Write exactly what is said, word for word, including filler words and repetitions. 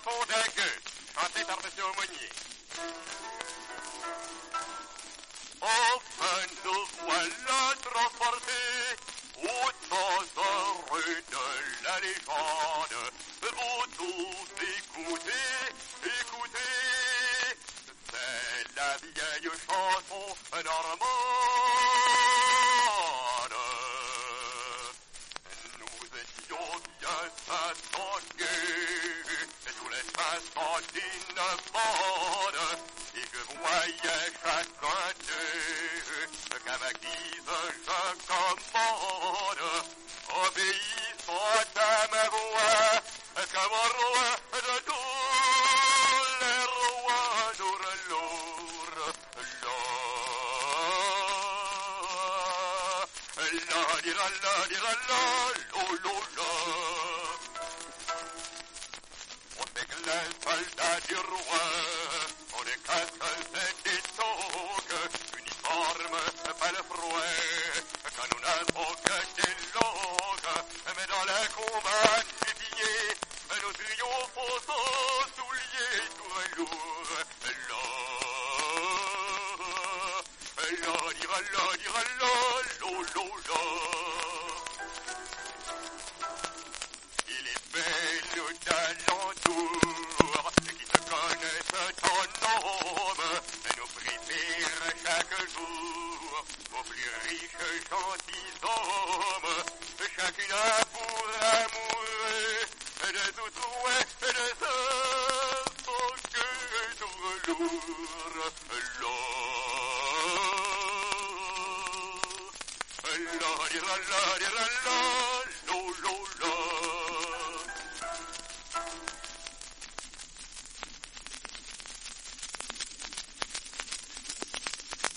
chanson d'un gueux, chantée par Monsieur Aumônier. Enfin nous voilà transportés au temps heureux de la légende. Vous tous écoutez, écoutez, c'est la vieille chanson normande. Nous étions bien attendus, tous les passants d'une bande, et je voyais chacun d'eux, qu'à ma guise je commande, obéissant à ma voix, comme un roi de tous les rois d'Ourlour. La, la, dira, la, dira, la, lo, lo, la. On sait que les soldats du roi ont des casques et des toques, uniformes, pas le frouet, quand nous n'avons que des longues, mais dans les combats gibier, nous triomphons sans souliers tout lourds. La, la, dira, la, dira, la, lo, lo, la. Il est belle d'alentour, qui se connaissent en nombre, et nous préfèrent chaque jour aux plus riches gentilshommes, chacune a pour amoureux des outrouets et des enfants que lourds. La, la, la, la, la, la, la,